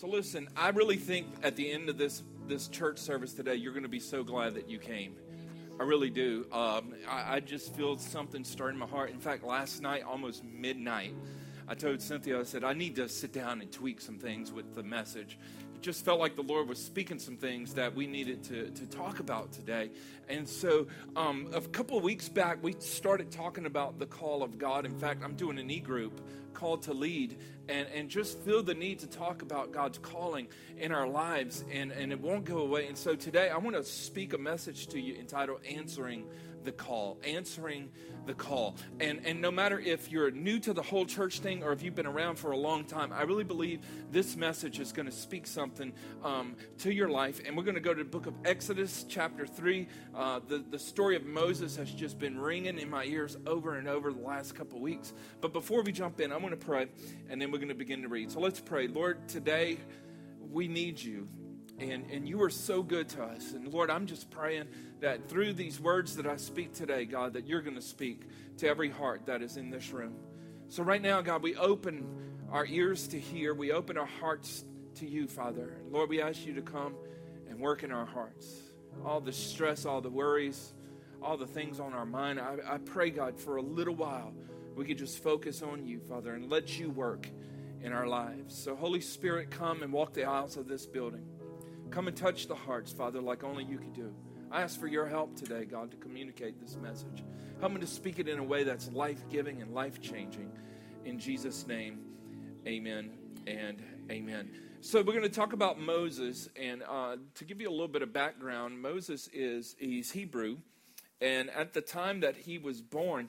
So listen, I really think at the end of this church service today, you're going to be so glad that you came. I really do. I just feel something stirring my heart. In fact, last night, almost midnight, I told Cynthia, I said, I need to sit down and tweak some things with the message. It just felt like the Lord was speaking some things that we needed to talk about today. And so a couple of weeks back, we started talking about the call of God. In fact, I'm doing an e-group called to lead and just feel the need to talk about God's calling in our lives, and it won't go away. And so today I want to speak a message to you entitled Answering the Call. Answering the Call. And no matter if you're new to the whole church thing or if you've been around for a long time, I really believe this message is going to speak something to your life. And we're going to go to the book of Exodus chapter 3. The story of Moses has just been ringing in my ears over and over the last couple of weeks. But before we jump in, I want to pray, and then we're going to begin to read. So let's pray. Lord, today we need you. And you are so good to us. And Lord, I'm just praying that through these words that I speak today, God, that you're going to speak to every heart that is in this room. So right now, God, we open our ears to hear. We open our hearts to you, Father. Lord, we ask you to come and work in our hearts. All the stress, all the worries, all the things on our mind. I pray, God, for a little while, we could just focus on you, Father, and let you work in our lives. So Holy Spirit, come and walk the aisles of this building. Come and touch the hearts, Father, like only you can do. I ask for your help today, God, to communicate this message. Help me to speak it in a way that's life-giving and life-changing. In Jesus' name, amen and amen. So we're going to talk about Moses, and to give you a little bit of background, Moses he's Hebrew, and at the time that he was born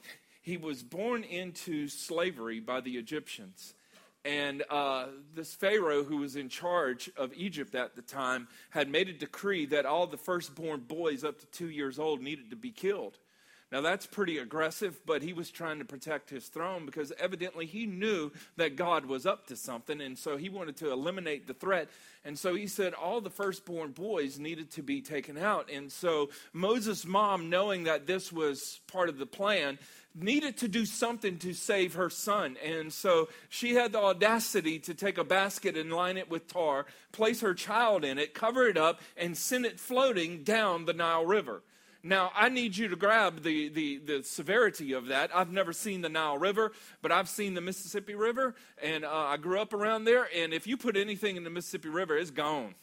into slavery by the Egyptians. And this Pharaoh who was in charge of Egypt at the time had made a decree that all the firstborn boys up to 2 years old needed to be killed. Now that's pretty aggressive, but he was trying to protect his throne because evidently he knew that God was up to something, and so he wanted to eliminate the threat. And so he said all the firstborn boys needed to be taken out. And so Moses' mom, knowing that this was part of the plan, needed to do something to save her son. And so she had the audacity to take a basket and line it with tar, place her child in it, cover it up, and send it floating down the Nile River. Now, I need you to grab the severity of that. I've never seen the Nile River, but I've seen the Mississippi River, and I grew up around there, and if you put anything in the Mississippi River, it's gone.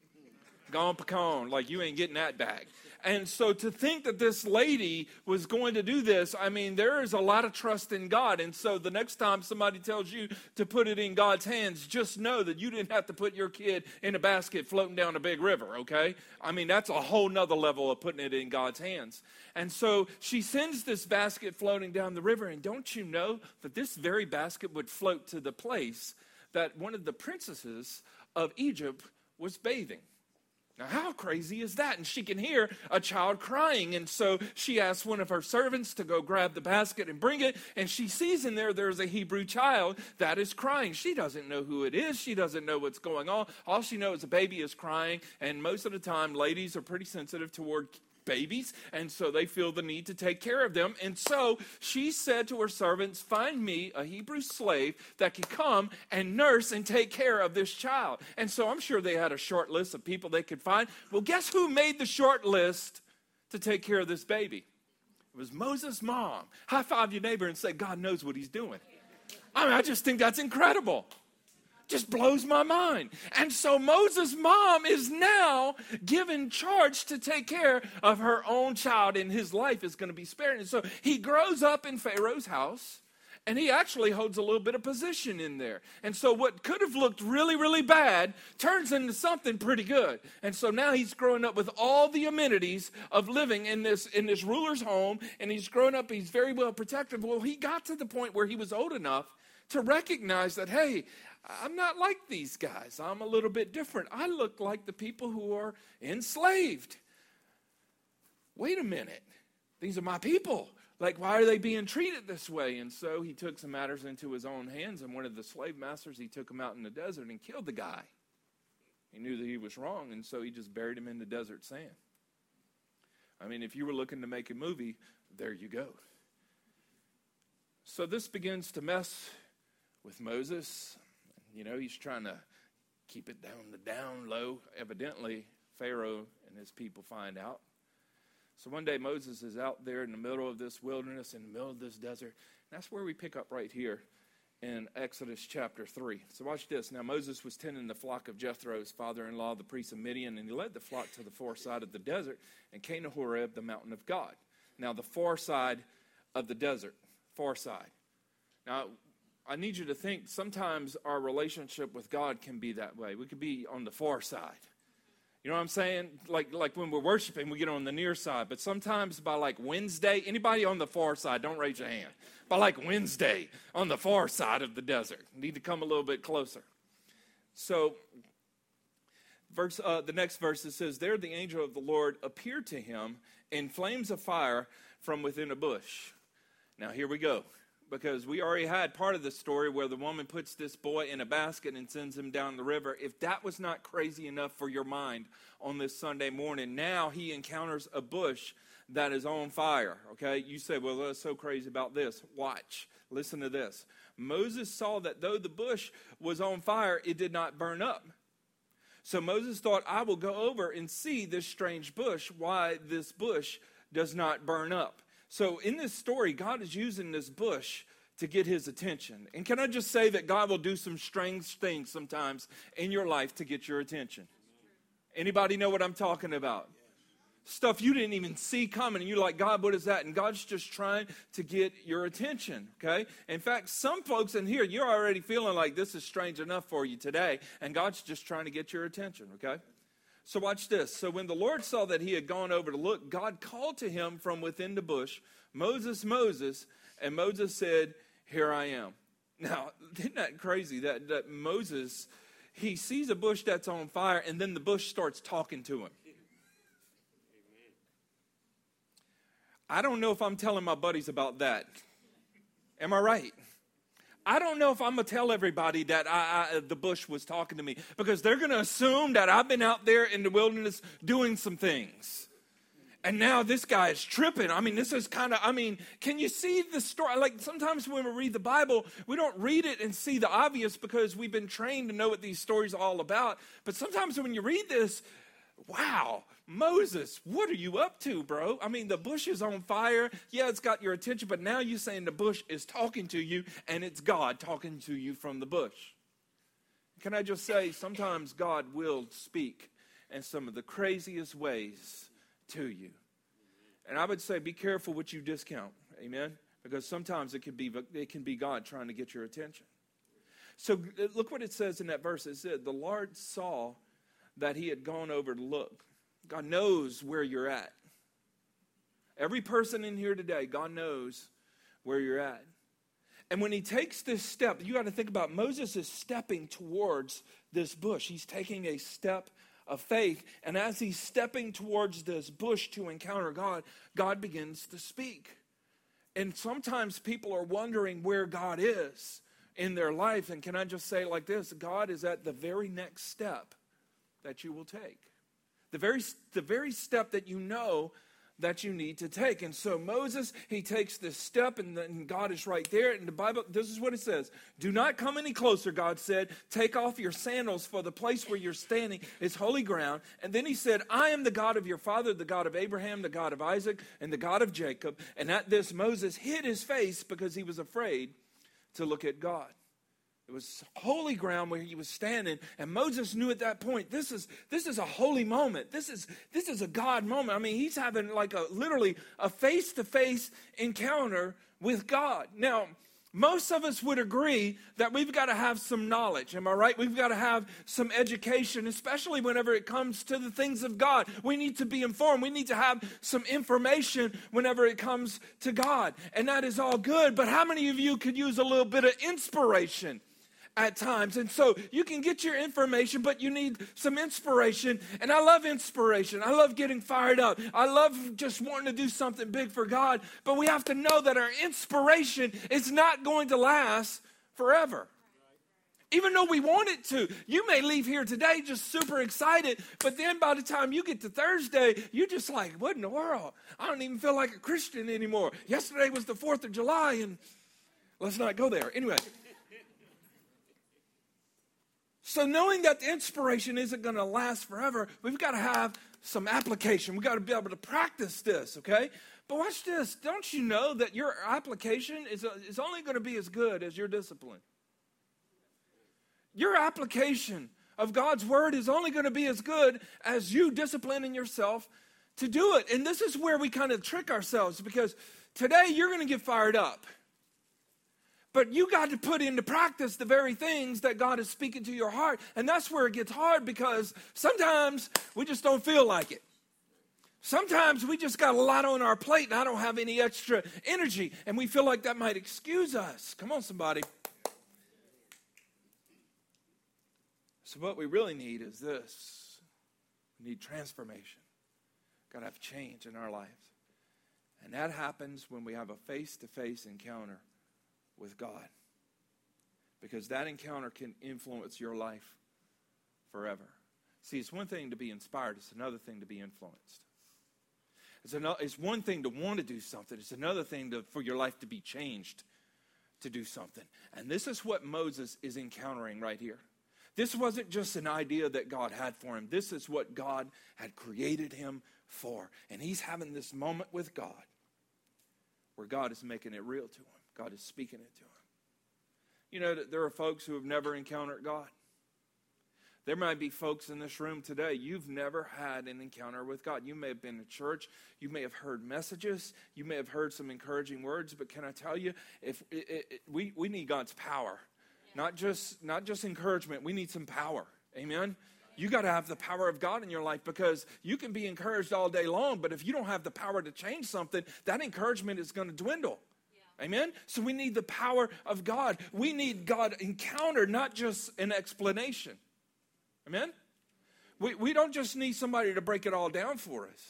Gone pecan, like you ain't getting that back. And so to think that this lady was going to do this, I mean, there is a lot of trust in God. And so the next time somebody tells you to put it in God's hands, just know that you didn't have to put your kid in a basket floating down a big river, okay? I mean, that's a whole nother level of putting it in God's hands. And so she sends this basket floating down the river, and don't you know that this very basket would float to the place that one of the princesses of Egypt was bathing? Now, how crazy is that? And she can hear a child crying. And so she asks one of her servants to go grab the basket and bring it. And she sees in there's a Hebrew child that is crying. She doesn't know who it is. She doesn't know what's going on. All she knows is a baby is crying. And most of the time, ladies are pretty sensitive toward babies, and so they feel the need to take care of them. And so she said to her servants, find me a Hebrew slave that can come and nurse and take care of this child. And so I'm sure they had a short list of people they could find. Well, guess who made the short list to take care of this baby? It was Moses' mom. High five your neighbor and say, God knows what he's doing. I mean, I just think that's incredible. Just blows my mind. And so Moses' mom is now given charge to take care of her own child, and his life is going to be spared. And so he grows up in Pharaoh's house, and he actually holds a little bit of position in there. And so what could have looked really, really bad turns into something pretty good. And so now he's growing up with all the amenities of living in this ruler's home, and he's growing up, he's very well protected. Well, he got to the point where he was old enough to recognize that, hey, I'm not like these guys. I'm a little bit different. I look like the people who are enslaved. Wait a minute. These are my people. Like, why are they being treated this way? And so he took some matters into his own hands, and one of the slave masters, he took him out in the desert and killed the guy. He knew that he was wrong, and so he just buried him in the desert sand. I mean, if you were looking to make a movie, there you go. So this begins to mess with Moses. You know, he's trying to keep it down low. Evidently, Pharaoh and his people find out. So one day Moses is out there in the middle of this wilderness, in the middle of this desert. And that's where we pick up right here in Exodus chapter 3. So watch this. Now Moses was tending the flock of Jethro, his father-in-law, the priest of Midian, and he led the flock to the far side of the desert and came to Horeb, the mountain of God. Now the far side of the desert, far side. Now I need you to think sometimes our relationship with God can be that way. We could be on the far side. You know what I'm saying? Like when we're worshiping, we get on the near side. But sometimes by like Wednesday, anybody on the far side, don't raise your hand. By like Wednesday, on the far side of the desert, need to come a little bit closer. So the next verse, it says, there the angel of the Lord appeared to him in flames of fire from within a bush. Now here we go. Because we already had part of the story where the woman puts this boy in a basket and sends him down the river. If that was not crazy enough for your mind on this Sunday morning, now he encounters a bush that is on fire. Okay, you say, well, that's so crazy about this. Watch. Listen to this. Moses saw that though the bush was on fire, it did not burn up. So Moses thought, I will go over and see this strange bush, why this bush does not burn up. So in this story, God is using this bush to get his attention. And can I just say that God will do some strange things sometimes in your life to get your attention? Anybody know what I'm talking about? Stuff you didn't even see coming, and you're like, God, what is that? And God's just trying to get your attention, okay? In fact, some folks in here, you're already feeling like this is strange enough for you today, and God's just trying to get your attention, okay? So watch this. So when the Lord saw that he had gone over to look, God called to him from within the bush, Moses, Moses, and Moses said, here I am. Now, isn't that crazy that Moses, he sees a bush that's on fire, and then the bush starts talking to him. I don't know if I'm telling my buddies about that. Am I right? I don't know if I'm going to tell everybody that the bush was talking to me, because they're going to assume that I've been out there in the wilderness doing some things. And now this guy is tripping. I mean, this is kind of, can you see the story? Like sometimes when we read the Bible, we don't read it and see the obvious because we've been trained to know what these stories are all about. But sometimes when you read this, wow, Moses, what are you up to, bro? I mean, the bush is on fire. Yeah, it's got your attention, but now you're saying the bush is talking to you, and it's God talking to you from the bush. Can I just say, sometimes God will speak in some of the craziest ways to you. And I would say, be careful what you discount, amen? Because sometimes it can be God trying to get your attention. So look what it says in that verse. It said, the Lord saw that he had gone over to look. God knows where you're at. Every person in here today, God knows where you're at. And when he takes this step, you got to think about Moses is stepping towards this bush. He's taking a step of faith. And as he's stepping towards this bush to encounter God, God begins to speak. And sometimes people are wondering where God is in their life. And can I just say it like this? God is at the very next step that you will take. The very step that you know that you need to take. And so Moses, he takes this step, and then God is right there. In the Bible, this is what it says. Do not come any closer, God said. Take off your sandals, for the place where you're standing is holy ground. And then he said, I am the God of your father, the God of Abraham, the God of Isaac, and the God of Jacob. And at this, Moses hid his face because he was afraid to look at God. It was holy ground where he was standing, and Moses knew at that point, this is a holy moment. This is a God moment. I mean, he's having like literally a face-to-face encounter with God. Now, most of us would agree that we've got to have some knowledge. Am I right? We've got to have some education, especially whenever it comes to the things of God. We need to be informed. We need to have some information whenever it comes to God. And that is all good. But how many of you could use a little bit of inspiration at times? And so you can get your information, but you need some inspiration. And I love inspiration. I love getting fired up. I love just wanting to do something big for God. But we have to know that our inspiration is not going to last forever. Even though we want it to. You may leave here today just super excited, but then by the time you get to Thursday, you're just like, what in the world? I don't even feel like a Christian anymore. Yesterday was the 4th of July, and let's not go there. Anyway. So knowing that the inspiration isn't going to last forever, we've got to have some application. We've got to be able to practice this, okay? But watch this. Don't you know that your application is only going to be as good as your discipline? Your application of God's word is only going to be as good as you disciplining yourself to do it. And this is where we kind of trick ourselves, because today you're going to get fired up. But you got to put into practice the very things that God is speaking to your heart. And that's where it gets hard, because sometimes we just don't feel like it. Sometimes we just got a lot on our plate and I don't have any extra energy. And we feel like that might excuse us. Come on, somebody. So what we really need is this. We need transformation. Got to have change in our lives. And that happens when we have a face-to-face encounter with God. Because that encounter can influence your life forever. See, it's one thing to be inspired. It's another thing to be influenced. It's one thing to want to do something. It's another thing for your life to be changed to do something. And this is what Moses is encountering right here. This wasn't just an idea that God had for him. This is what God had created him for. And he's having this moment with God where God is making it real to him. God is speaking it to him. You know, there are folks who have never encountered God. There might be folks in this room today, you've never had an encounter with God. You may have been to church. You may have heard messages. You may have heard some encouraging words. But can I tell you, we need God's power. Yeah. Not just encouragement. We need some power. Amen? You got to have the power of God in your life, because you can be encouraged all day long, but if you don't have the power to change something, that encouragement is going to dwindle. Amen? So we need the power of God. We need God encountered, not just an explanation. Amen? We don't just need somebody to break it all down for us.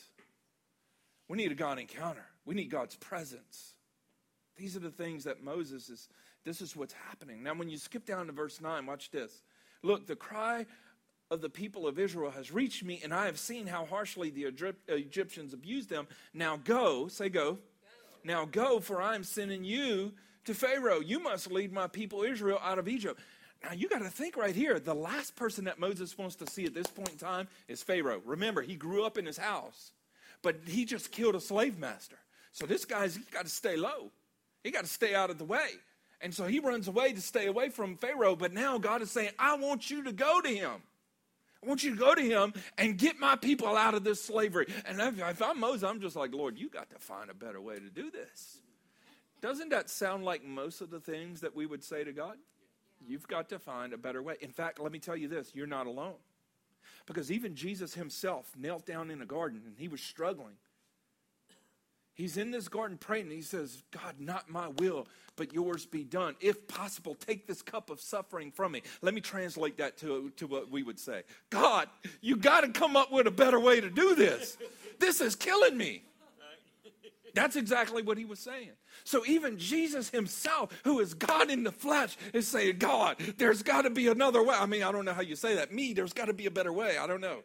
We need a God encounter. We need God's presence. These are the things that this is what's happening. Now, when you skip down to verse 9, watch this. Look, the cry of the people of Israel has reached me, and I have seen how harshly the Egyptians abused them. Now go, say go. Now go, for I am sending you to Pharaoh. You must lead my people Israel out of Egypt. Now you got to think right here, the last person that Moses wants to see at this point in time is Pharaoh. Remember, he grew up in his house, but he just killed a slave master. So this guy's got to stay low. He got to stay out of the way. And so he runs away to stay away from Pharaoh. But now God is saying, I want you to go to him. I want you to go to him and get my people out of this slavery. And if I'm Moses, I'm just like, Lord, you got to find a better way to do this. Doesn't that sound like most of the things that we would say to God? You've got to find a better way. In fact, let me tell you this, you're not alone. Because even Jesus himself knelt down in a garden and he was struggling. He's in this garden praying and he says, God, not my will, but yours be done. If possible, take this cup of suffering from me. Let me translate that to what we would say. God, you got to come up with a better way to do this. This is killing me. That's exactly what he was saying. So even Jesus himself, who is God in the flesh, is saying, God, there's got to be another way. I mean, I don't know how you say that. There's got to be a better way. I don't know.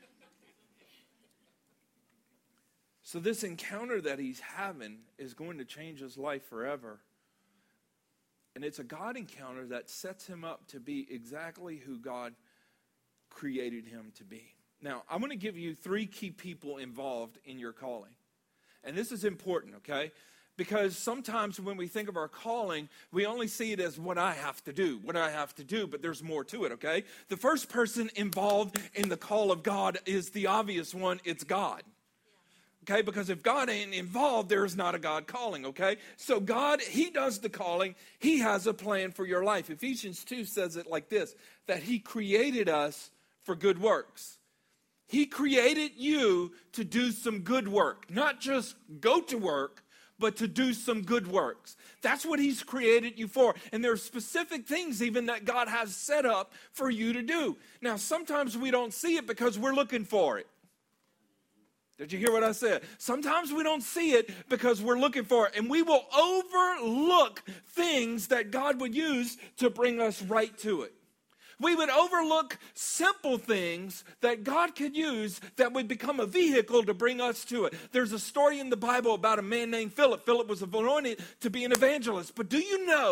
So this encounter that he's having is going to change his life forever. And it's a God encounter that sets him up to be exactly who God created him to be. Now, I'm going to give you 3 key people involved in your calling. And this is important, okay? Because sometimes when we think of our calling, we only see it as what I have to do, but there's more to it, okay? The first person involved in the call of God is the obvious one. It's God. Okay, because if God ain't involved, there is not a God calling, okay? So God, he does the calling. He has a plan for your life. Ephesians 2 says it like this, that he created us for good works. He created you to do some good work, not just go to work, but to do some good works. That's what he's created you for. And there are specific things even that God has set up for you to do. Now, sometimes we don't see it because we're looking for it. Did you hear what I said? Sometimes we don't see it because we're looking for it. And we will overlook things that God would use to bring us right to it. We would overlook simple things that God could use that would become a vehicle to bring us to it. There's a story in the Bible about a man named Philip. Philip was anointed to be an evangelist. But do you know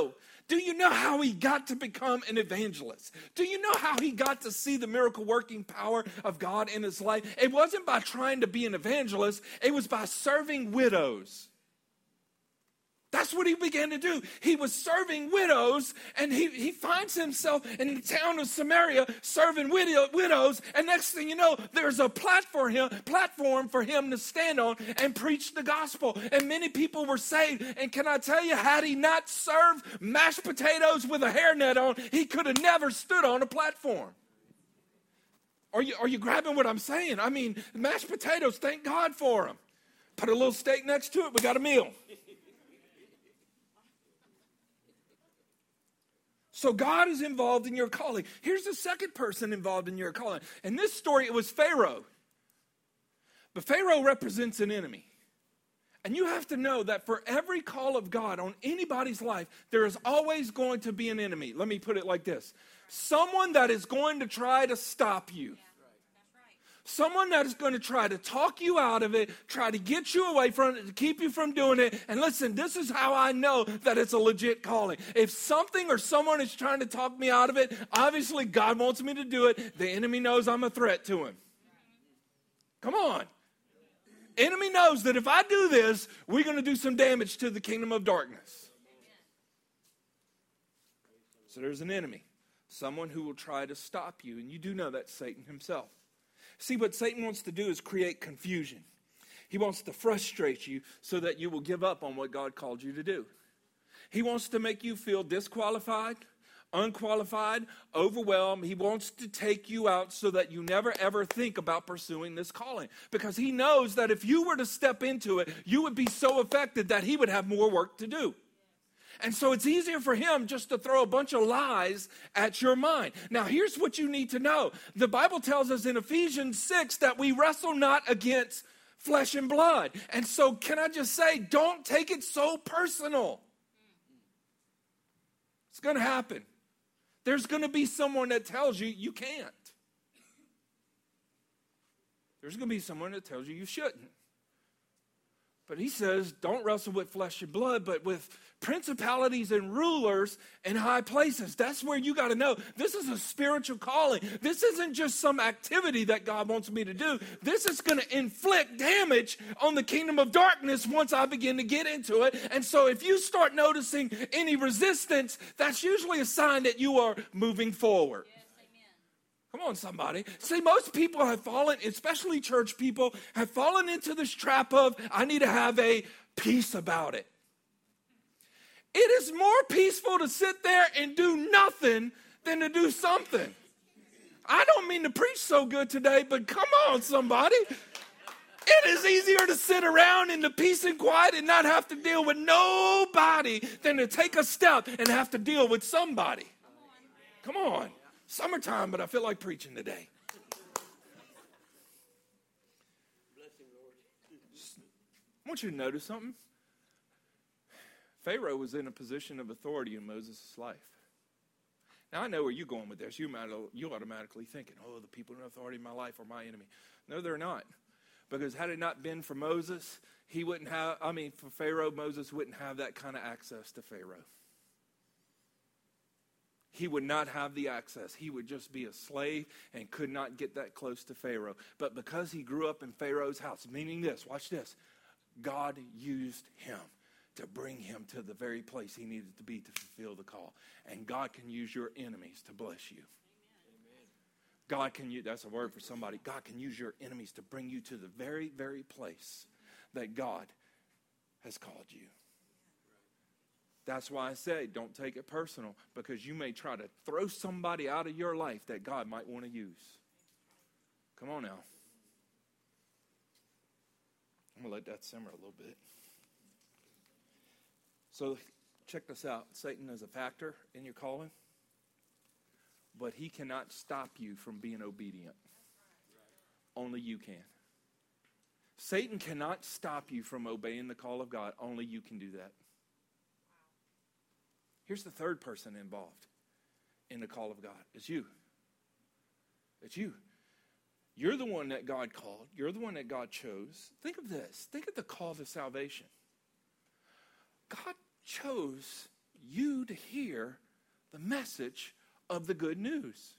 Do you know how he got to become an evangelist? Do you know how he got to see the miracle working power of God in his life? It wasn't by trying to be an evangelist. It was by serving widows. That's what he began to do. He was serving widows, and he finds himself in the town of Samaria serving widows, and next thing you know, there's a platform for him to stand on and preach the gospel, and many people were saved. And can I tell you, had he not served mashed potatoes with a hairnet on, he could have never stood on a platform. Are you grabbing what I'm saying? I mean, mashed potatoes, thank God for them. Put a little steak next to it, we got a meal. So God is involved in your calling. Here's the second person involved in your calling. In this story, it was Pharaoh. But Pharaoh represents an enemy. And you have to know that for every call of God on anybody's life, there is always going to be an enemy. Let me put it like this. Someone that is going to try to stop you. Someone that is going to try to talk you out of it, try to get you away from it, to keep you from doing it. And listen, this is how I know that it's a legit calling. If something or someone is trying to talk me out of it, obviously God wants me to do it. The enemy knows I'm a threat to him. Come on. Enemy knows that if I do this, we're going to do some damage to the kingdom of darkness. So there's an enemy. Someone who will try to stop you. And you do know that's Satan himself. See, what Satan wants to do is create confusion. He wants to frustrate you so that you will give up on what God called you to do. He wants to make you feel disqualified, unqualified, overwhelmed. He wants to take you out so that you never ever think about pursuing this calling. Because he knows that if you were to step into it, you would be so affected that he would have more work to do. And so it's easier for him just to throw a bunch of lies at your mind. Now, here's what you need to know. The Bible tells us in Ephesians 6 that we wrestle not against flesh and blood. And so can I just say, don't take it so personal. It's going to happen. There's going to be someone that tells you you can't. There's going to be someone that tells you you shouldn't. But he says, don't wrestle with flesh and blood, but with principalities and rulers in high places. That's where you got to know. This is a spiritual calling. This isn't just some activity that God wants me to do. This is going to inflict damage on the kingdom of darkness once I begin to get into it. And so if you start noticing any resistance, that's usually a sign that you are moving forward. Come on, somebody. See, most people have fallen, especially church people, have fallen into this trap of, I need to have a peace about it. It is more peaceful to sit there and do nothing than to do something. I don't mean to preach so good today, but come on, somebody. It is easier to sit around in the peace and quiet and not have to deal with nobody than to take a step and have to deal with somebody. Come on. Summertime, but I feel like preaching today. I want you to notice something. Pharaoh was in a position of authority in Moses' life. Now, I know where you're going with this. You're automatically thinking, oh, the people in authority in my life are my enemy. No, they're not. Because had it not been for Moses, for Pharaoh, Moses wouldn't have that kind of access to Pharaoh. He would not have the access. He would just be a slave and could not get that close to Pharaoh. But because he grew up in Pharaoh's house, meaning this, watch this, God used him to bring him to the very place he needed to be to fulfill the call. And God can use your enemies to bless you. Amen. God can use, that's a word for somebody, God can use your enemies to bring you to the very, very place that God has called you. That's why I say don't take it personal, because you may try to throw somebody out of your life that God might want to use. Come on now. I'm going to let that simmer a little bit. So check this out. Satan is a factor in your calling, but he cannot stop you from being obedient. Only you can. Satan cannot stop you from obeying the call of God. Only you can do that. Here's the third person involved in the call of God. It's you. It's you. You're the one that God called. You're the one that God chose. Think of this. Think of the call to salvation. God chose you to hear the message of the good news.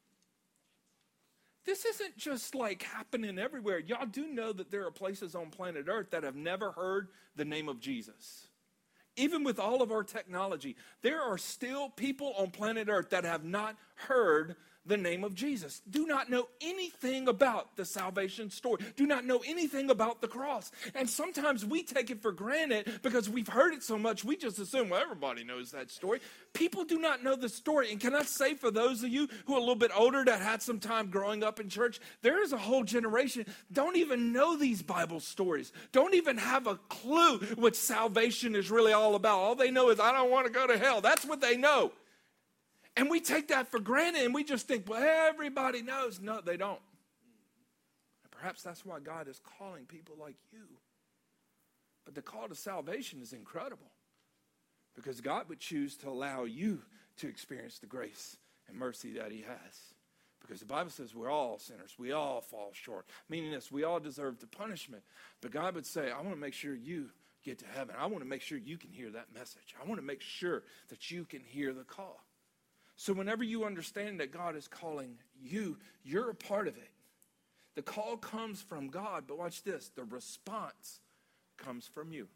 This isn't just like happening everywhere. Y'all do know that there are places on planet Earth that have never heard the name of Jesus. Even with all of our technology, there are still people on planet Earth that have not heard the name of Jesus, do not know anything about the salvation story, do not know anything about the cross. And sometimes we take it for granted because we've heard it so much, we just assume, well, everybody knows that story. People do not know the story. And can I say, for those of you who are a little bit older that had some time growing up in church, there is a whole generation don't even know these Bible stories, don't even have a clue what salvation is really all about. All they know is, I don't want to go to hell. That's what they know. And we take that for granted and we just think, well, everybody knows. No, they don't. And perhaps that's why God is calling people like you. But the call to salvation is incredible because God would choose to allow you to experience the grace and mercy that he has. Because the Bible says we're all sinners. We all fall short. Meaning this, we all deserve the punishment. But God would say, I want to make sure you get to heaven. I want to make sure you can hear that message. I want to make sure that you can hear the call. So whenever you understand that God is calling you, you're a part of it. The call comes from God, but watch this, the response comes from you.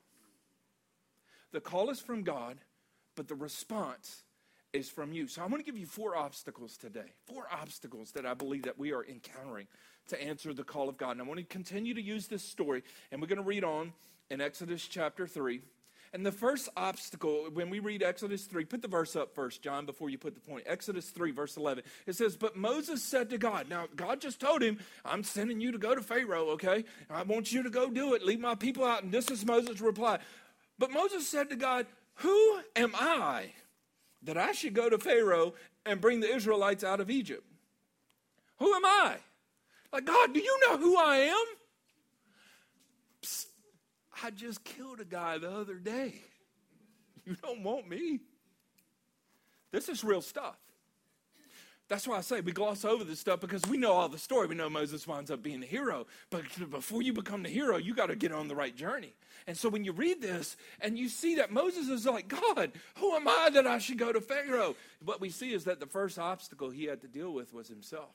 The call is from God, but the response is from you. So I want to give you 4 obstacles today, 4 obstacles that I believe that we are encountering to answer the call of God. And I want to continue to use this story, and we're going to read on in Exodus chapter 3. And the first obstacle, when we read Exodus 3, put the verse up first, John, before you put the point. Exodus 3, verse 11. It says, but Moses said to God, now God just told him, I'm sending you to go to Pharaoh, okay? I want you to go do it. Leave my people out. And this is Moses' reply. But Moses said to God, who am I that I should go to Pharaoh and bring the Israelites out of Egypt? Who am I? Like, God, do you know who I am? Psst. I just killed a guy the other day. You don't want me. This is real stuff. That's why I say we gloss over this stuff because we know all the story. We know Moses winds up being the hero. But before you become the hero, you got to get on the right journey. And so when you read this and you see that Moses is like, God, who am I that I should go to Pharaoh? What we see is that the first obstacle he had to deal with was himself.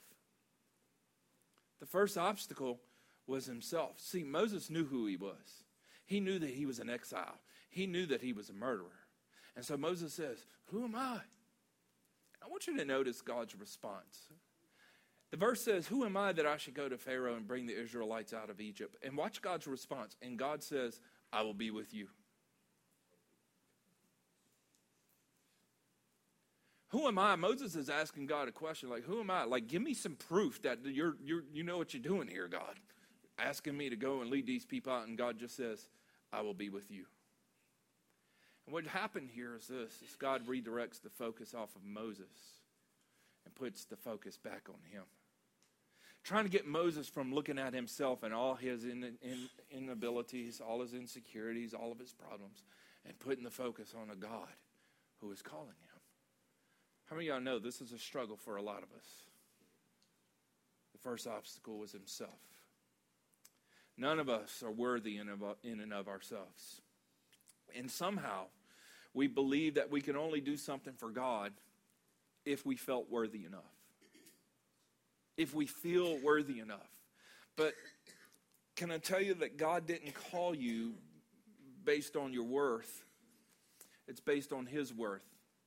The first obstacle was himself. See, Moses knew who he was. He knew that he was an exile. He knew that he was a murderer. And so Moses says, who am I? I want you to notice God's response. The verse says, who am I that I should go to Pharaoh and bring the Israelites out of Egypt? And watch God's response. And God says, I will be with you. Who am I? Moses is asking God a question like, who am I? Like, give me some proof that you know what you're doing here, God. Asking me to go and lead these people out, and God just says, I will be with you. And what happened here is this, is God redirects the focus off of Moses and puts the focus back on him. Trying to get Moses from looking at himself and all his inabilities, all his insecurities, all of his problems, and putting the focus on a God who is calling him. How many of y'all know this is a struggle for a lot of us? The first obstacle was himself. None of us are worthy in and of ourselves. And somehow, we believe that we can only do something for God if we felt worthy enough. If we feel worthy enough. But can I tell you that God didn't call you based on your worth. It's based on his worth.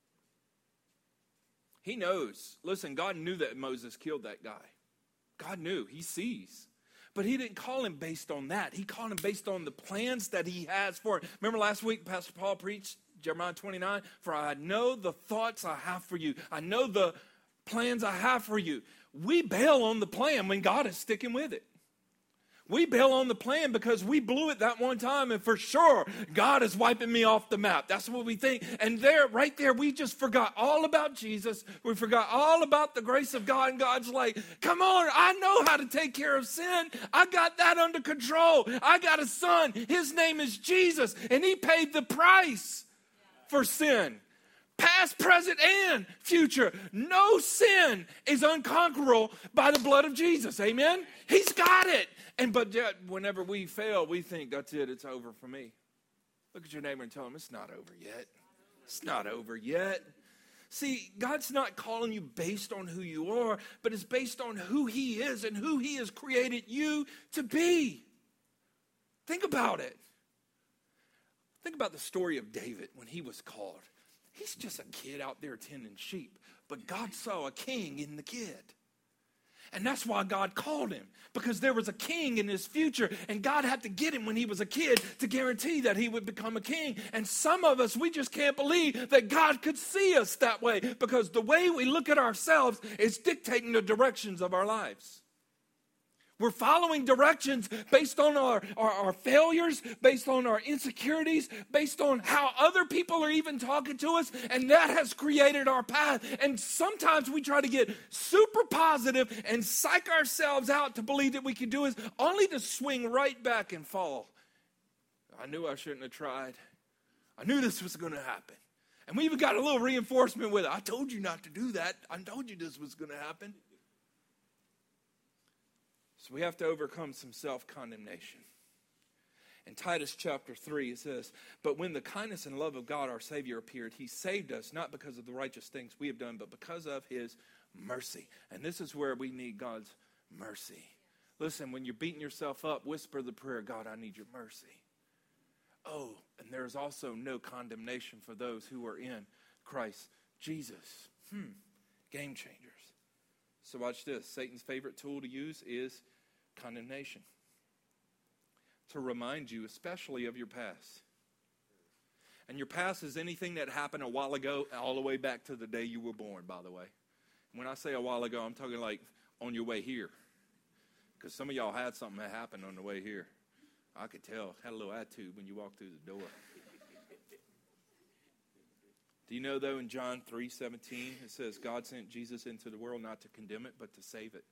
He knows. Listen, God knew that Moses killed that guy. God knew. He sees. But he didn't call him based on that. He called him based on the plans that he has for him. Remember last week, Pastor Paul preached Jeremiah 29? For I know the thoughts I have for you. I know the plans I have for you. We bail on the plan when God is sticking with it. We bail on the plan because we blew it that one time, and for sure, God is wiping me off the map. That's what we think. And right there, we just forgot all about Jesus. We forgot all about the grace of God, and God's like, come on, I know how to take care of sin. I got that under control. I got a son. His name is Jesus, and he paid the price for sin. Past, present, and future. No sin is unconquerable by the blood of Jesus. Amen? He's got it. But yet, whenever we fail, we think, that's it, it's over for me. Look at your neighbor and tell him, it's not over yet. It's not over yet. See, God's not calling you based on who you are, but it's based on who he is and who he has created you to be. Think about it. Think about the story of David when he was called. He's just a kid out there tending sheep, but God saw a king in the kid. And that's why God called him, because there was a king in his future, and God had to get him when he was a kid to guarantee that he would become a king. And some of us, we just can't believe that God could see us that way, because the way we look at ourselves is dictating the directions of our lives. We're following directions based on our failures, based on our insecurities, based on how other people are even talking to us, and that has created our path. And sometimes we try to get super positive and psych ourselves out to believe that we can do it, only to swing right back and fall. I knew I shouldn't have tried. I knew this was going to happen. And we even got a little reinforcement with it. I told you not to do that. I told you this was going to happen. So we have to overcome some self-condemnation. In Titus chapter 3, it says, "But when the kindness and love of God our Savior appeared, he saved us, not because of the righteous things we have done, but because of his mercy." And this is where we need God's mercy. Listen, when you're beating yourself up, whisper the prayer, "God, I need your mercy." Oh, and there's also no condemnation for those who are in Christ Jesus. Game changers. So watch this. Satan's favorite tool to use is condemnation. To remind you, especially of your past. And your past is anything that happened a while ago, all the way back to the day you were born, by the way. When I say a while ago, I'm talking like on your way here. Because some of y'all had something that happened on the way here. I could tell. Had a little attitude when you walked through the door. Do you know, though, in John 3:17, it says, God sent Jesus into the world not to condemn it, but to save it.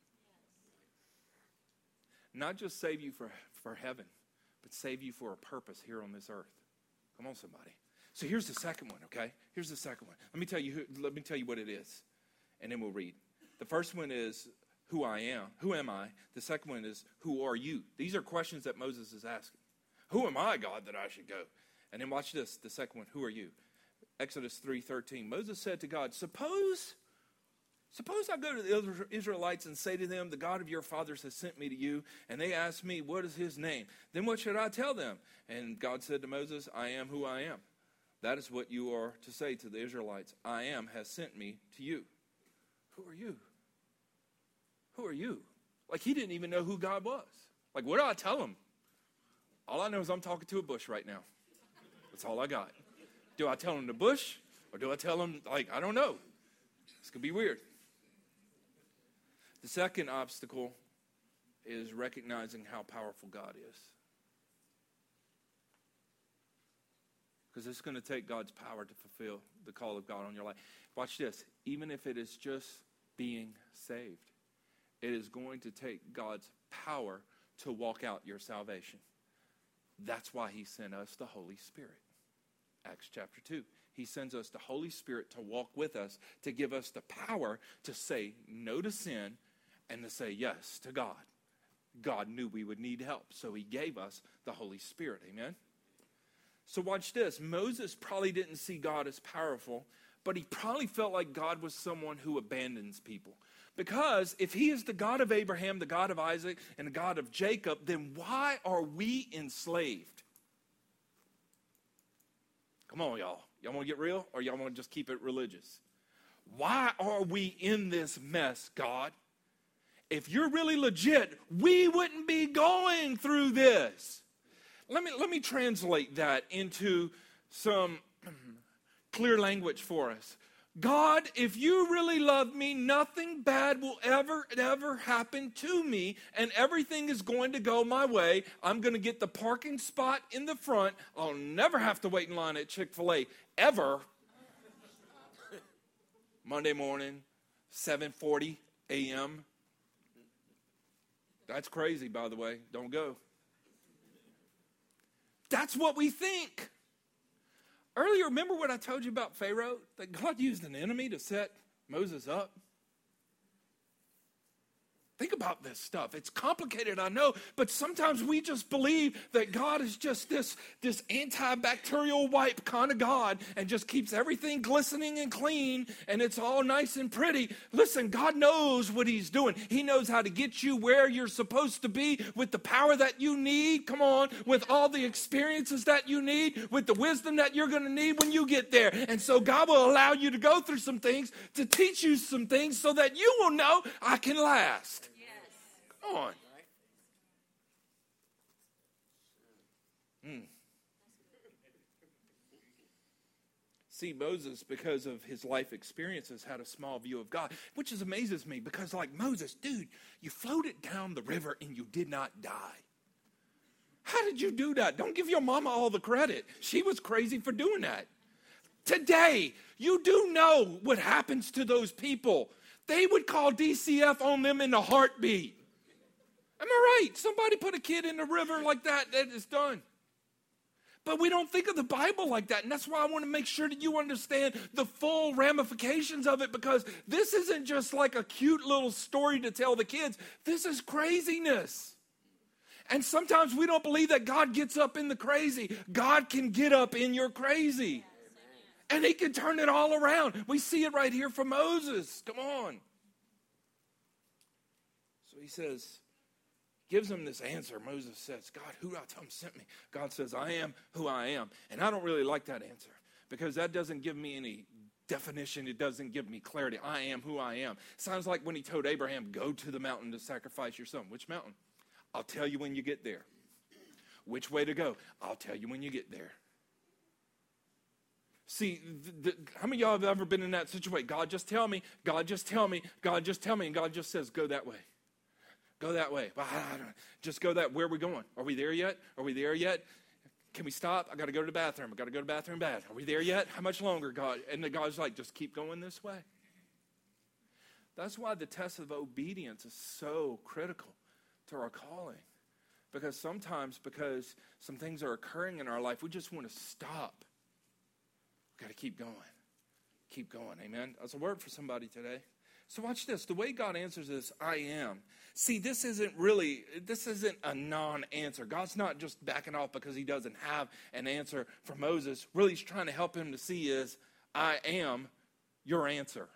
Not just save you for heaven, but save you for a purpose here on this earth. Come on, somebody. So here's the second one, okay? Here's the second one. Let me tell you what it is, and then we'll read. The first one is who I am. Who am I? The second one is who are you? These are questions that Moses is asking. Who am I, God, that I should go? And then watch this, the second one, who are you? Exodus 3:13. Moses said to God, Suppose I go to the Israelites and say to them, the God of your fathers has sent me to you, and they ask me, what is his name? Then what should I tell them? And God said to Moses, I am who I am. That is what you are to say to the Israelites. I am has sent me to you. Who are you? Who are you? Like he didn't even know who God was. Like, what do I tell him? All I know is I'm talking to a bush right now. That's all I got. Do I tell him the bush? Or do I tell him, like, I don't know. This could be weird. The second obstacle is recognizing how powerful God is. Because it's going to take God's power to fulfill the call of God on your life. Watch this. Even if it is just being saved, it is going to take God's power to walk out your salvation. That's why he sent us the Holy Spirit. Acts chapter 2. He sends us the Holy Spirit to walk with us, to give us the power to say no to sin and to say yes to God. God knew we would need help, so he gave us the Holy Spirit. Amen? So watch this. Moses probably didn't see God as powerful, but he probably felt like God was someone who abandons people. Because if he is the God of Abraham, the God of Isaac, and the God of Jacob, then why are we enslaved? Come on, y'all. Y'all want to get real, or y'all want to just keep it religious? Why are we in this mess, God? If you're really legit, we wouldn't be going through this. Let me translate that into some clear language for us. God, if you really love me, nothing bad will ever happen to me, and everything is going to go my way. I'm going to get the parking spot in the front. I'll never have to wait in line at Chick-fil-A, ever. Monday morning, 7:40 a.m. That's crazy, by the way. Don't go. That's what we think. Earlier, remember what I told you about Pharaoh? That God used an enemy to set Moses up? Think about this stuff. It's complicated, I know, but sometimes we just believe that God is just this antibacterial wipe kind of God and just keeps everything glistening and clean and it's all nice and pretty. Listen, God knows what he's doing. He knows how to get you where you're supposed to be with the power that you need. Come on, with all the experiences that you need, with the wisdom that you're going to need when you get there. And so God will allow you to go through some things to teach you some things so that you will know I can last. Come on. See, Moses, because of his life experiences, had a small view of God, which amazes me because like Moses, dude, you floated down the river and you did not die. How did you do that? Don't give your mama all the credit. She was crazy for doing that. Today, you do know what happens to those people. They would call DCF on them in a heartbeat. Am I right? Somebody put a kid in the river like that, that is done. But we don't think of the Bible like that. And that's why I want to make sure that you understand the full ramifications of it, because this isn't just like a cute little story to tell the kids. This is craziness. And sometimes we don't believe that God gets up in the crazy. God can get up in your crazy. And he can turn it all around. We see it right here from Moses. Come on. So he says, gives him this answer. Moses says, God, who do I tell him sent me? God says, I am who I am. And I don't really like that answer because that doesn't give me any definition. It doesn't give me clarity. I am who I am. Sounds like when he told Abraham, go to the mountain to sacrifice your son. Which mountain? I'll tell you when you get there. Which way to go? I'll tell you when you get there. See, how many of y'all have ever been in that situation? God, just tell me. God, just tell me. God, just tell me. And God just says, go that way. Go that way. Just go that. Where are we going? Are we there yet? Are we there yet? Can we stop? I got to go to the bathroom. I got to go to the bathroom bad. Are we there yet? How much longer, God? And the God's like, just keep going this way. That's why the test of obedience is so critical to our calling. Because sometimes, because some things are occurring in our life, we just want to stop. We've got to keep going. Keep going. Amen. That's a word for somebody today. So watch this. The way God answers this, I am. See, this isn't a non-answer. God's not just backing off because he doesn't have an answer for Moses. Really, he's trying to help him to see is, I am your answer.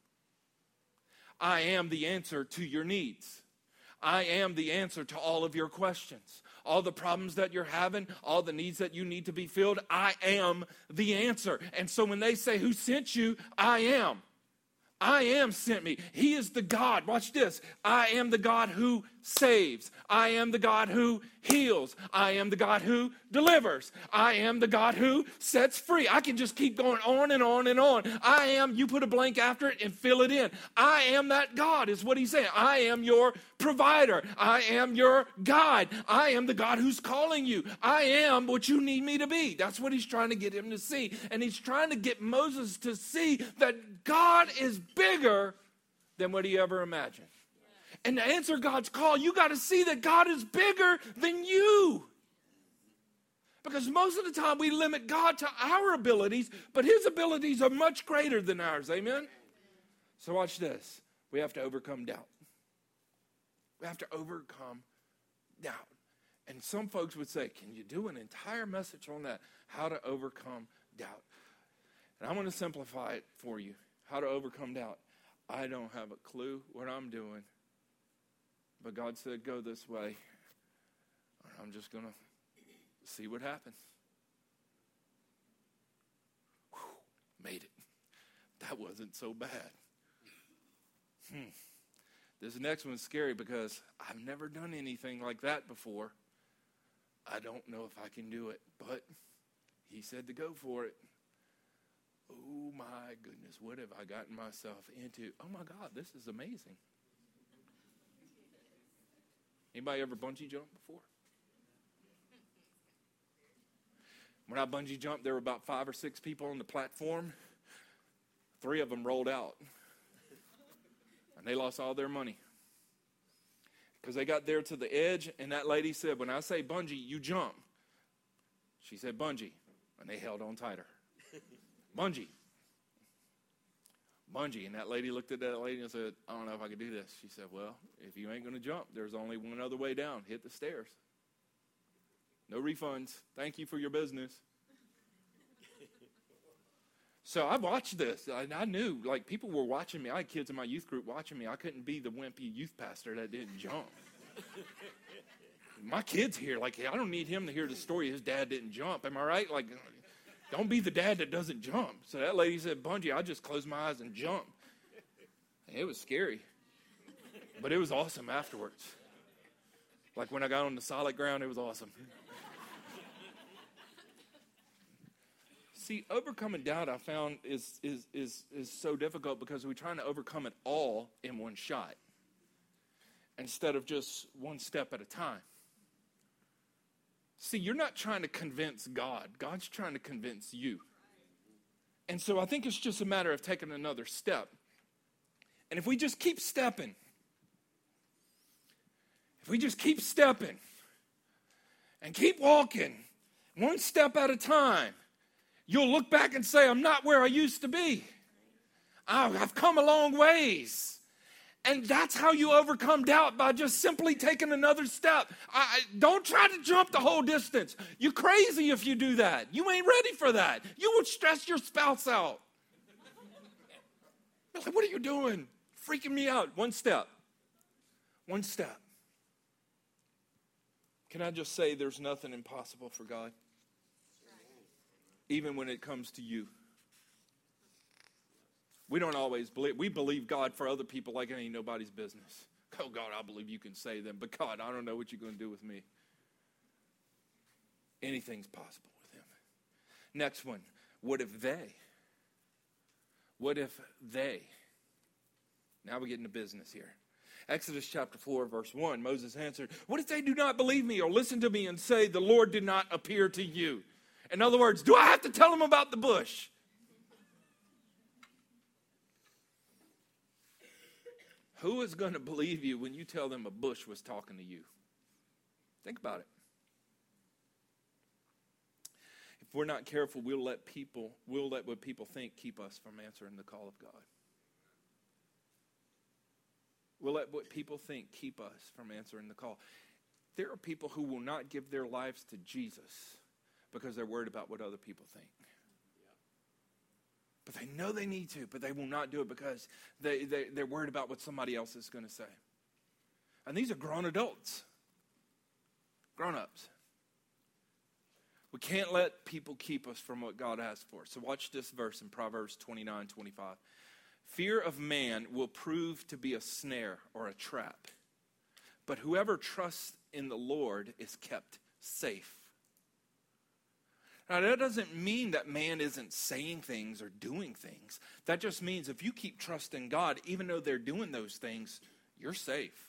I am the answer to your needs. I am the answer to all of your questions. All the problems that you're having, all the needs that you need to be filled, I am the answer. And so when they say, who sent you? I am. I am sent me. He is the God. Watch this. I am the God who saves. I am the God who heals. I am the God who delivers. I am the God who sets free. I can just keep going on and on and on. I am, you put a blank after it and fill it in. I am that God is what he's saying. I am your provider. I am your guide. I am the God who's calling you. I am what you need me to be. That's what he's trying to get him to see. And he's trying to get Moses to see that God is bigger than what he ever imagined. And to answer God's call, you got to see that God is bigger than you. Because most of the time we limit God to our abilities, but his abilities are much greater than ours. Amen? So watch this. We have to overcome doubt. We have to overcome doubt. And some folks would say, can you do an entire message on that? How to overcome doubt. And I'm going to simplify it for you. How to overcome doubt. I don't have a clue what I'm doing. But God said, go this way. I'm just going to see what happens. Whew, made it. That wasn't so bad. This next one's scary because I've never done anything like that before. I don't know if I can do it. But he said to go for it. Oh my goodness, what have I gotten myself into? Oh my God, this is amazing. Anybody ever bungee jumped before? When I bungee jumped, there were about 5 or 6 people on the platform. 3 of them rolled out. And they lost all their money. Because they got there to the edge, and that lady said, when I say bungee, you jump. She said bungee, and they held on tighter. Bungee. Bungee. And that lady looked at that lady and said, I don't know if I can do this. She said, well, if you ain't going to jump, there's only one other way down. Hit the stairs. No refunds. Thank you for your business. So I watched this. I knew, like, people were watching me. I had kids in my youth group watching me. I couldn't be the wimpy youth pastor that didn't jump. My kid's here. Like, I don't need him to hear the story his dad didn't jump. Am I right? Like, don't be the dad that doesn't jump. So that lady said, Bungee, I just closed my eyes and jumped. It was scary. But it was awesome afterwards. Like, when I got on the solid ground, it was awesome. See, overcoming doubt, I found, is so difficult because we're trying to overcome it all in one shot instead of just one step at a time. See, you're not trying to convince God. God's trying to convince you. And so I think it's just a matter of taking another step. And if we just keep stepping, and keep walking one step at a time, you'll look back and say, I'm not where I used to be. I've come a long ways. And that's how you overcome doubt, by just simply taking another step. Don't try to jump the whole distance. You're crazy if you do that. You ain't ready for that. You would stress your spouse out. Like, what are you doing? Freaking me out. One step. One step. Can I just say there's nothing impossible for God? Even when it comes to you. We don't always believe. We believe God for other people like it ain't nobody's business. Oh, God, I believe you can save them. But, God, I don't know what you're going to do with me. Anything's possible with him. Next one. What if they? What if they? Now we get into business here. Exodus chapter 4, verse 1. Moses answered, what if they do not believe me or listen to me and say, the Lord did not appear to you? In other words, do I have to tell them about the bush? Who is going to believe you when you tell them a bush was talking to you? Think about it. If we're not careful, we'll let what people think keep us from answering the call of God. We'll let what people think keep us from answering the call. There are people who will not give their lives to Jesus because they're worried about what other people think. But they know they need to, but they will not do it because they're worried about what somebody else is going to say. And these are grown adults. Grown-ups. We can't let people keep us from what God has for us. So watch this verse in Proverbs 29:25. Fear of man will prove to be a snare or a trap, but whoever trusts in the Lord is kept safe. Now, that doesn't mean that man isn't saying things or doing things. That just means if you keep trusting God, even though they're doing those things, you're safe.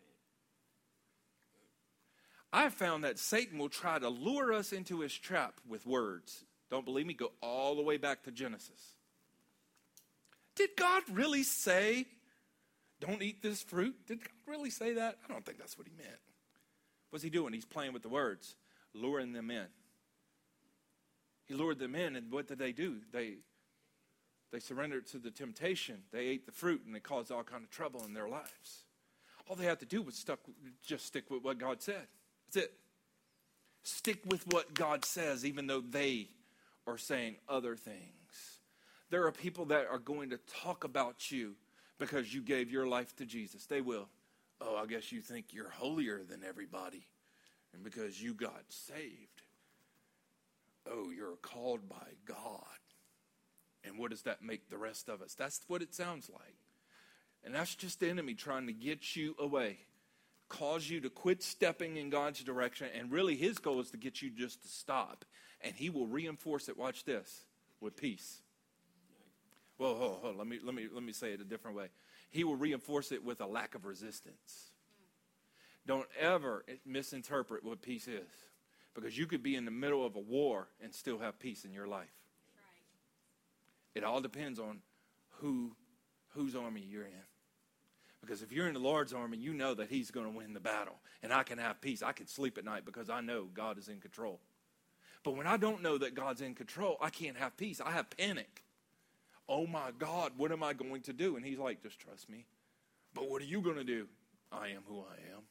I've found that Satan will try to lure us into his trap with words. Don't believe me? Go all the way back to Genesis. Did God really say, don't eat this fruit? Did God really say that? I don't think that's what he meant. What's he doing? He's playing with the words, luring them in. He lured them in, and what did they do? They surrendered to the temptation. They ate the fruit, and it caused all kind of trouble in their lives. All they had to do was just stick with what God said. That's it. Stick with what God says, even though they are saying other things. There are people that are going to talk about you because you gave your life to Jesus. They will. Oh, I guess you think you're holier than everybody, and because you got saved. Oh, you're called by God. And what does that make the rest of us? That's what it sounds like. And that's just the enemy trying to get you away. Cause you to quit stepping in God's direction. And really his goal is to get you just to stop. And he will reinforce it, watch this, with peace. Well, hold on. Let me say it a different way. He will reinforce it with a lack of resistance. Don't ever misinterpret what peace is. Because you could be in the middle of a war and still have peace in your life. Right. It all depends on whose army you're in. Because if you're in the Lord's army, you know that he's going to win the battle. And I can have peace. I can sleep at night because I know God is in control. But when I don't know that God's in control, I can't have peace. I have panic. oh my God, what am I going to do? And he's like, just trust me. But what are you going to do? I am who I am.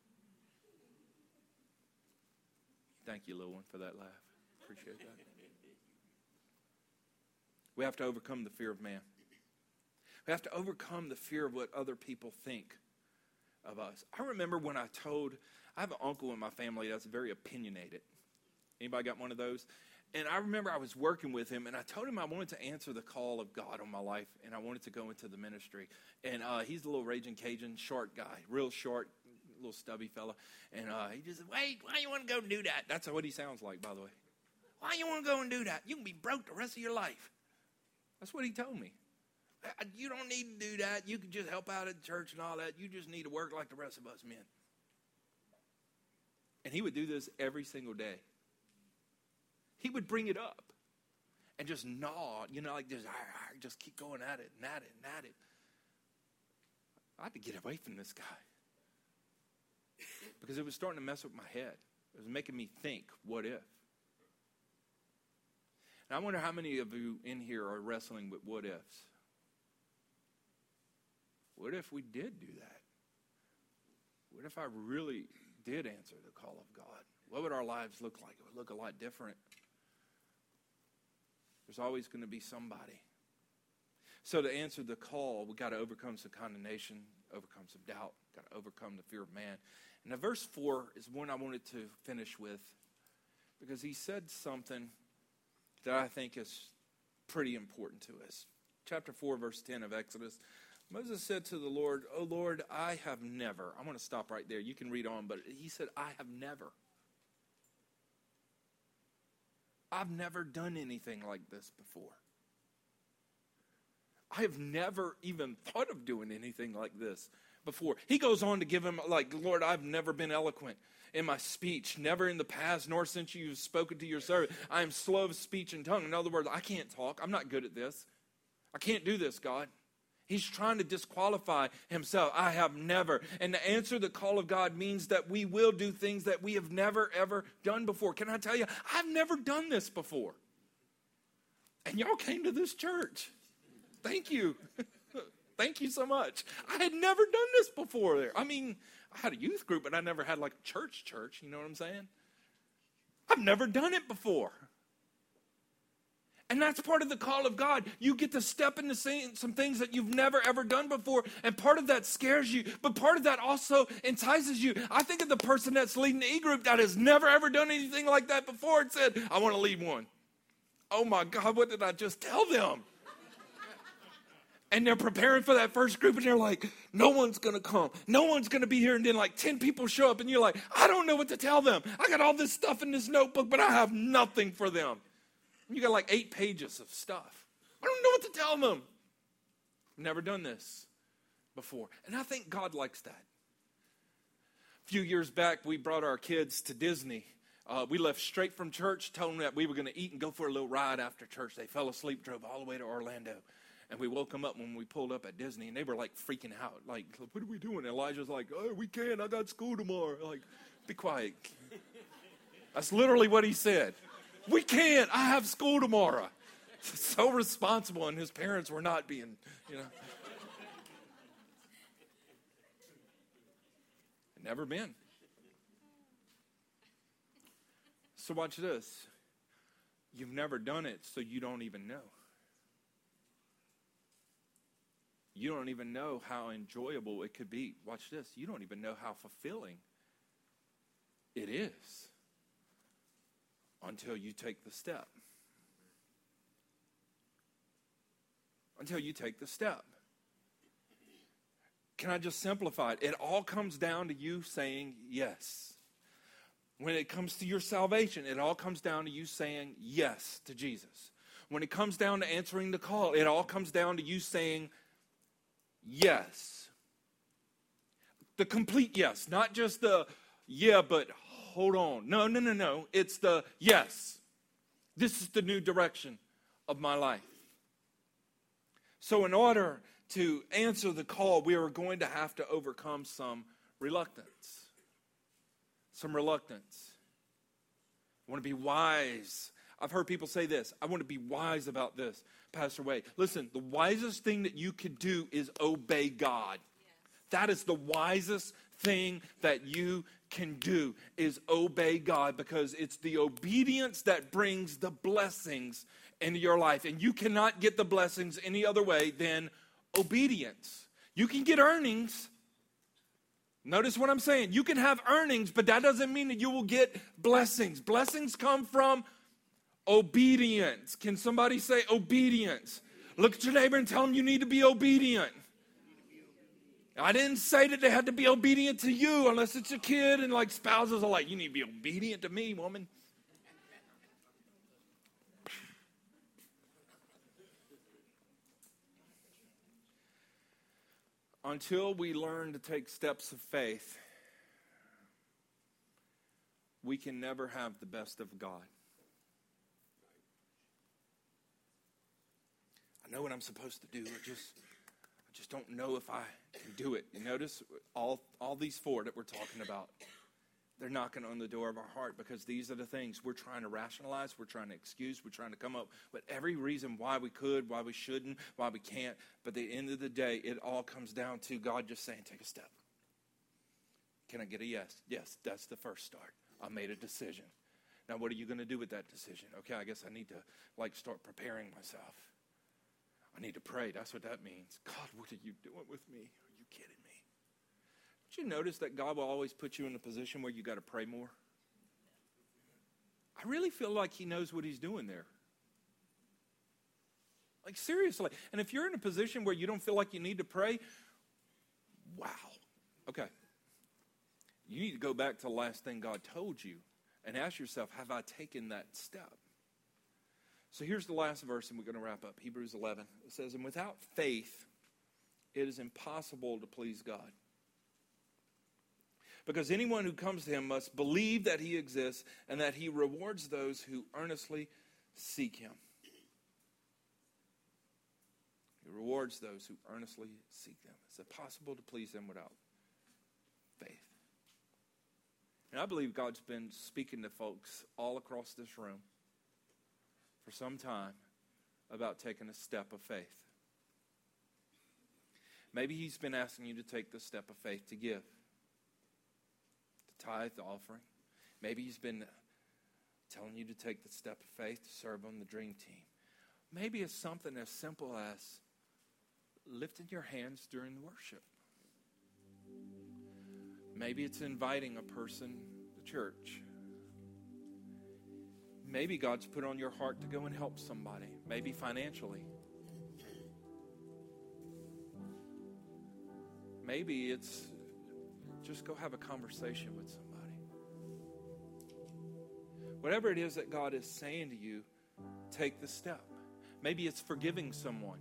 Thank you, little one, for that laugh. Appreciate that. We have to overcome the fear of man. We have to overcome the fear of what other people think of us. I remember when I have an uncle in my family that's very opinionated. Anybody got one of those? And I remember I was working with him, and I told him I wanted to answer the call of God on my life, and I wanted to go into the ministry. And he's a little raging Cajun, short guy, real short, little stubby fella. And he just said, wait, why you want to go and do that? That's what he sounds like, by the way. Why you want to go and do that? You can be broke the rest of your life. That's what he told me. You don't need to do that. You can just help out at the church and all that. You just need to work like the rest of us men. And he would do this every single day. He would bring it up and just gnaw, like just keep going at it and at it and at it. I had to get away from this guy because it was starting to mess with my head. It was making me think, what if? And I wonder how many of you in here are wrestling with what ifs. What if we did do that? What if I really did answer the call of God? What would our lives look like? It would look a lot different. There's always going to be somebody. So to answer the call, we got to overcome some condemnation, overcome some doubt, got to overcome the fear of man. And now verse 4 is one I wanted to finish with because he said something that I think is pretty important to us. Chapter 4, verse 10 of Exodus. Moses said to the Lord, "Oh Lord, I have never." I'm going to stop right there. You can read on, but he said, "I have never. I've never done anything like this before. I have never even thought of doing anything like this before." He goes on to give him, "Lord, I've never been eloquent in my speech, never in the past, nor since you've spoken to your servant. I am slow of speech and tongue." In other words, I can't talk. I'm not good at this. I can't do this, God. He's trying to disqualify himself. I have never. And to answer the call of God means that we will do things that we have never, ever done before. Can I tell you, I've never done this before. And y'all came to this church. Thank you. Thank you so much. I had never done this before there. I mean, I had a youth group, but I never had like a church. You know what I'm saying? I've never done it before. And that's part of the call of God. You get to step into some things that you've never, ever done before. And part of that scares you. But part of that also entices you. I think of the person that's leading the E-group that has never, ever done anything like that before and said, "I want to lead one." Oh my God, what did I just tell them? And they're preparing for that first group and they're like, no one's going to come. No one's going to be here. And then 10 people show up and you're like, I don't know what to tell them. I got all this stuff in this notebook, but I have nothing for them. You got 8 pages of stuff. I don't know what to tell them. I've never done this before. And I think God likes that. A few years back, we brought our kids to Disney. We left straight from church, told them that we were going to eat and go for a little ride after church. They fell asleep, drove all the way to Orlando. And we woke them up when we pulled up at Disney, and they were freaking out. What are we doing? Elijah's like, "Oh, we can't. I got school tomorrow." Be quiet. That's literally what he said. "We can't. I have school tomorrow." So responsible, and his parents were not being, Never been. So watch this. You've never done it, so you don't even know. You don't even know how enjoyable it could be. Watch this. You don't even know how fulfilling it is until you take the step. Until you take the step. Can I just simplify it? It all comes down to you saying yes. When it comes to your salvation, it all comes down to you saying yes to Jesus. When it comes down to answering the call, it all comes down to you saying yes. The complete yes. Not just the yeah, but hold on. No. It's the yes. This is the new direction of my life. So in order to answer the call, we are going to have to overcome some reluctance. Some reluctance. I want to be wise. I've heard people say this. I want to be wise about this, Pastor Wade. Listen, the wisest thing that you could do is obey God. Yes. That is the wisest thing that you can do, is obey God, because it's the obedience that brings the blessings into your life. And you cannot get the blessings any other way than obedience. You can get earnings. Notice what I'm saying. You can have earnings, but that doesn't mean that you will get blessings. Blessings come from obedience. Can somebody say obedience? Look at your neighbor and tell them you need to be obedient. I didn't say that they had to be obedient to you unless it's a kid, and like spouses are like, you need to be obedient to me, woman. Until we learn to take steps of faith, we can never have the best of God. I know what I'm supposed to do. I just don't know if I can do it. You notice all these four that we're talking about, they're knocking on the door of our heart, because these are the things we're trying to rationalize, we're trying to excuse, we're trying to come up with every reason why we could, why we shouldn't, why we can't. But at the end of the day, it all comes down to God just saying, take a step. Can I get a yes? Yes, that's the first start. I made a decision. Now, what are you going to do with that decision? Okay, I guess I need to start preparing myself. I need to pray. That's what that means. God, what are you doing with me? Are you kidding me? Don't you notice that God will always put you in a position where you got to pray more? I really feel like he knows what he's doing there. Like, seriously. And if you're in a position where you don't feel like you need to pray, wow. Okay. You need to go back to the last thing God told you and ask yourself, have I taken that step? So here's the last verse, and we're going to wrap up. Hebrews 11. It says, and without faith, it is impossible to please God. Because anyone who comes to him must believe that he exists and that he rewards those who earnestly seek him. He rewards those who earnestly seek them. It's impossible to please him without faith. And I believe God's been speaking to folks all across this room for some time about taking a step of faith. Maybe he's been asking you to take the step of faith to give, to tithe, the offering. Maybe he's been telling you to take the step of faith to serve on the dream team. Maybe it's something as simple as lifting your hands during worship. Maybe it's inviting a person to church. Maybe God's put on your heart to go and help somebody, maybe financially. Maybe it's just go have a conversation with somebody. Whatever it is that God is saying to you, take the step. Maybe it's forgiving someone.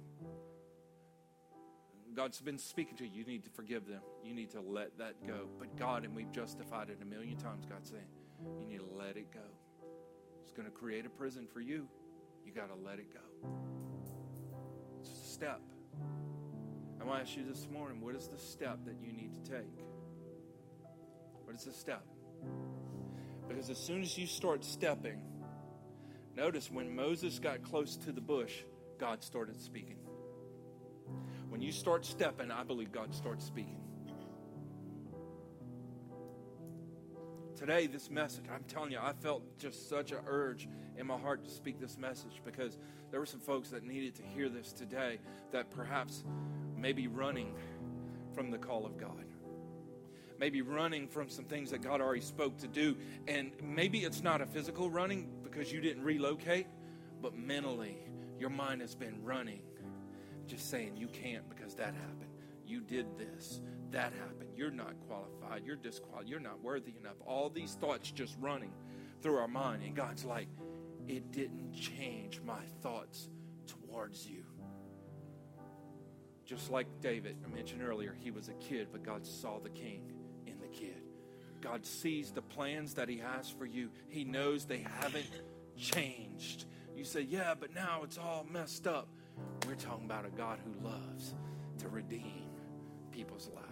God's been speaking to you. You need to forgive them. You need to let that go. But God, and we've justified it a million times, God's saying, you need to let it go. It's going to create a prison for you. You got to let it go. It's a step. I want to ask you this morning, what is the step that you need to take? What is the step? Because as soon as you start stepping, notice when Moses got close to the bush, God started speaking. When you start stepping, I believe God starts speaking. Today, this message, I'm telling you, I felt just such an urge in my heart to speak this message, because there were some folks that needed to hear this today that perhaps may be running from the call of God. Maybe running from some things that God already spoke to do. And maybe it's not a physical running because you didn't relocate, but mentally, your mind has been running, just saying you can't because that happened. You did this. That happened. You're not qualified. You're disqualified. You're not worthy enough. All these thoughts just running through our mind. And God's like, it didn't change my thoughts towards you. Just like David, I mentioned earlier, he was a kid, but God saw the king in the kid. God sees the plans that he has for you. He knows they haven't changed. You say, yeah, but now it's all messed up. We're talking about a God who loves to redeem people's lives.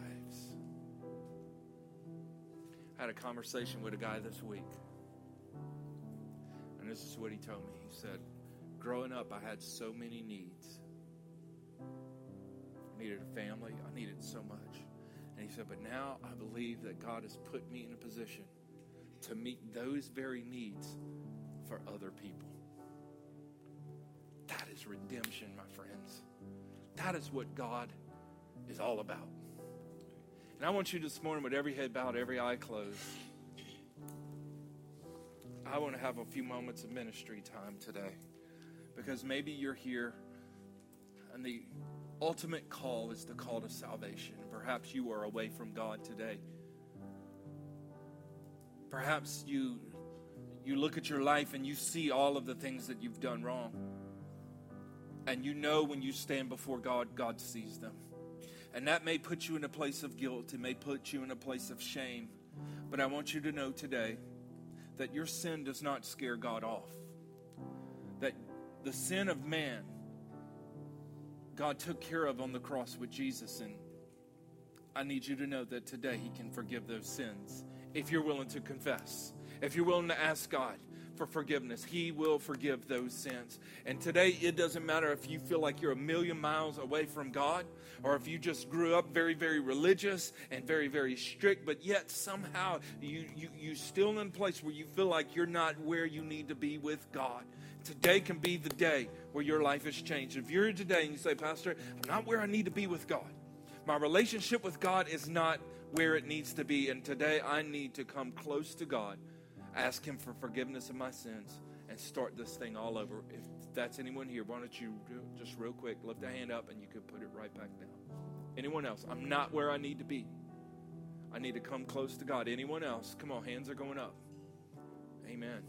I had a conversation with a guy this week. And And this is what he told me. He said, growing up, I had so many needs. I needed a family. I needed so much. And he said, but now I believe that God has put me in a position to meet those very needs for other people. That is redemption, my friends. That is what God is all about. And I want you this morning, with every head bowed, every eye closed, I want to have a few moments of ministry time today. Because maybe you're here and the ultimate call is the call to salvation. Perhaps you are away from God today. Perhaps you look at your life and you see all of the things that you've done wrong. And you know when you stand before God, God sees them. And that may put you in a place of guilt. It may put you in a place of shame. But I want you to know today that your sin does not scare God off. That the sin of man, God took care of on the cross with Jesus. And I need you to know that today He can forgive those sins. If you're willing to confess, if you're willing to ask God for forgiveness, He will forgive those sins. And today, it doesn't matter if you feel like you're a million miles away from God, or if you just grew up very, very religious and very, very strict, but yet somehow you still in a place where you feel like you're not where you need to be with God. Today can be the day where your life has changed. If you're here today and you say, Pastor, I'm not where I need to be with God. My relationship with God is not where it needs to be. And today I need to come close to God, ask Him for forgiveness of my sins, and start this thing all over. If that's anyone here, why don't you just real quick lift a hand up and you can put it right back down. Anyone else? I'm not where I need to be. I need to come close to God. Anyone else? Come on, hands are going up. Amen.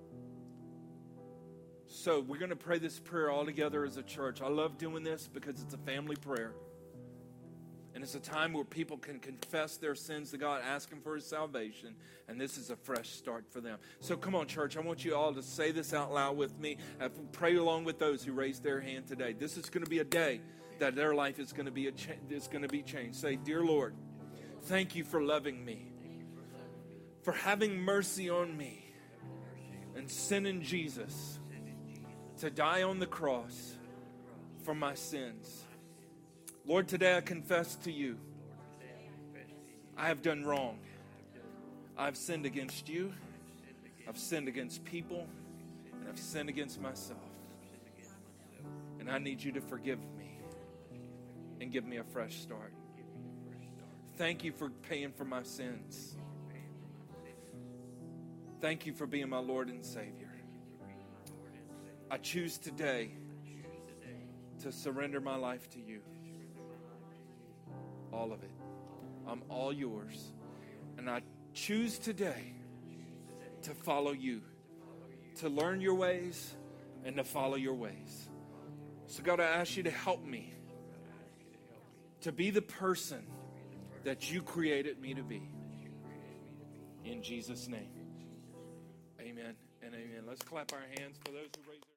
So we're going to pray this prayer all together as a church. I love doing this because it's a family prayer. And it's a time where people can confess their sins to God, ask Him for His salvation, and this is a fresh start for them. So come on, church, I want you all to say this out loud with me and pray along with those who raised their hand today. This is going to be a day that their life is going to be changed. Say, Dear Lord, thank You for loving me, for having mercy on me, and sending Jesus to die on the cross for my sins. Lord, today I confess to You, I have done wrong. I've sinned against You. I've sinned against people. And I've sinned against myself. And I need You to forgive me and give me a fresh start. Thank You for paying for my sins. Thank You for being my Lord and Savior. I choose today to surrender my life to You. All of it. I'm all Yours. And I choose today to follow You, to learn Your ways and to follow Your ways. So God, I ask You to help me to be the person that You created me to be. In Jesus' name. Amen and amen. Let's clap our hands for those who raised their